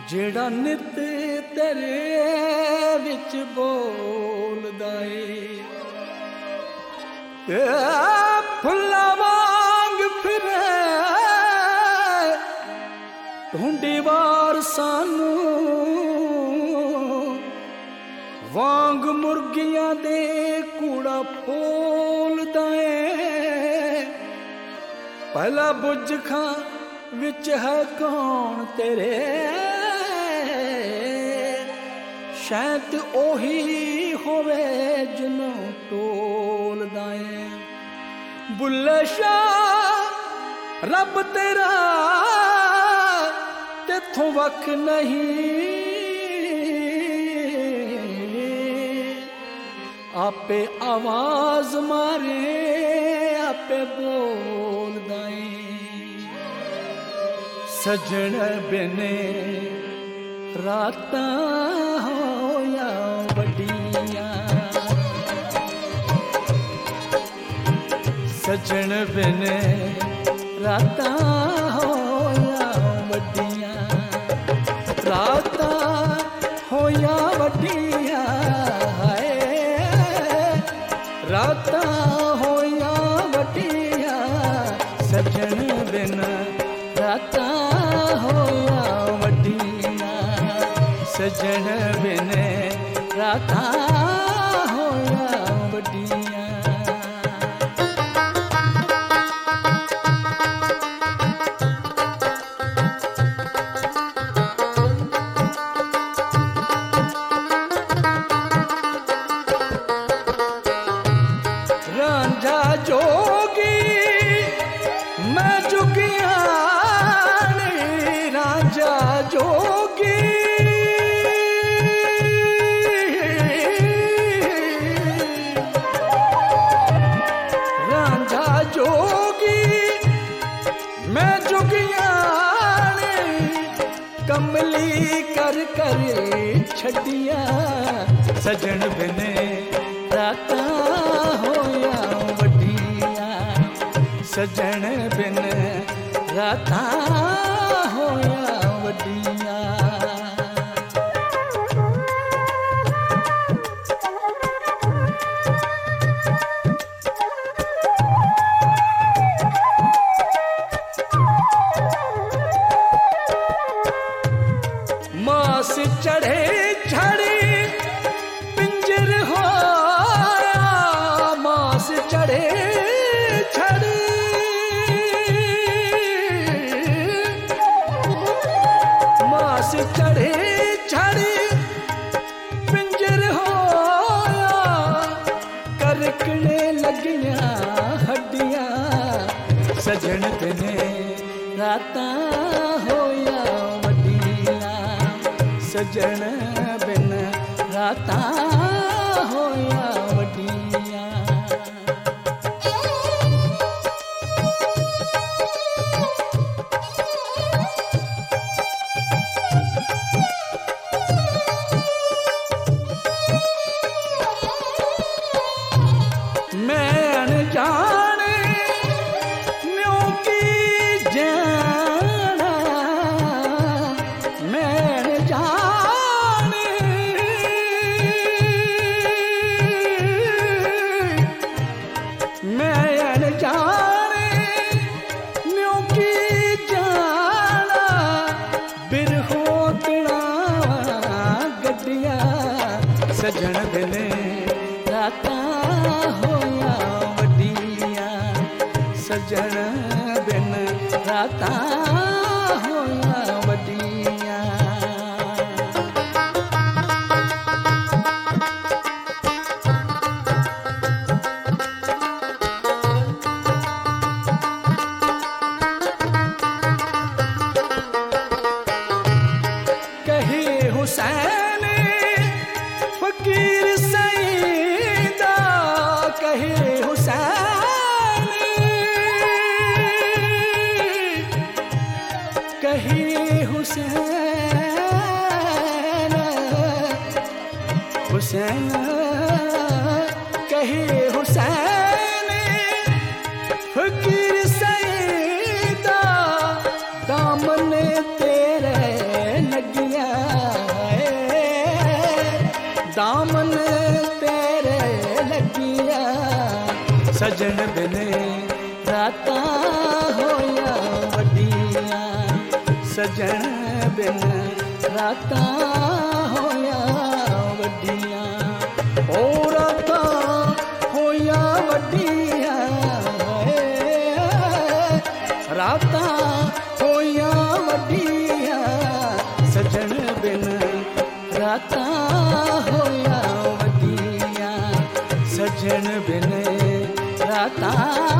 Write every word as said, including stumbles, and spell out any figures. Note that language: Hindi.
ਜਿਹੜਾ ਨਿਤ ਤੇਰੇ ਵਿੱਚ ਬੋਲਦਾ ਏ ਫੁੱਲਾਂ ਵਾਂਗ ਫਿਰੇ ਢੂੰਡੀ ਵਾਰ ਸਾਨੂੰ ਵਾਂਗ ਮੁਰਗੀਆਂ ਦੇ ਕੂੜਾ ਪੋਲਦਾ ਏ ਪਹਿਲਾ ਬੁੱਝ ਖਾਂ ਵਿੱਚ ਹੈ ਕੌਣ ਤੇਰੇ ਸ਼ਾਇਦ ਉਹੀ ਹੋਵੇ ਜਿਹਨੂੰ ਟੋਲਦਾ ਏ ਬੁੱਲੇ ਸ਼ਾਹ ਰੱਬ ਤੇਰਾ ਤੇਥੋਂ ਵੱਖ ਨਹੀਂ ਆਪੇ ਆਵਾਜ਼ ਮਾਰੇ ਆਪੇ ਬੋਲਦਾ ਏ सजन बिने रातां होया वड्डियां सजन बिने रातां होया वड्डियां रातां होया वड्डियां हाय रातां होया वड्डियां सजन बिन रातां होया वड्डियां सजन बिन रातां होया वड्डियां रांझा जोगी मैं जुगिया जोगी रांझा जोगी मैं जुगिया कमली कर कर छड़िया सजन बिने रातां होया वड्डियां सजन बिन रातां होया वड्डियां मास चढ़े छड़ी पिंजर होया मास चढ़े छड़ी मास चढ़े छड़ी पिंजर होया करकने लगियां हड्डियां सजन बिने रातां होया सजन बिन रातां होया वड्डियां मैं अनजाने न्यों की जाना मैं जाने न्यों की जाना बिरहोतड़ा गड्डियां सजन बिने रातां होया वड्डियां सजन बिन रातां होया वड्डियां हुसैन फकीर सईदा कहे हुसैन सजन बिन रातां होया वड्डियां, सजन बिन रातां होया वड्डियां, ओ रातां होया वड्डियां, रातां होया वड्डियां, सजन बिन रातां होया वड्डियां, सजन बिन रातां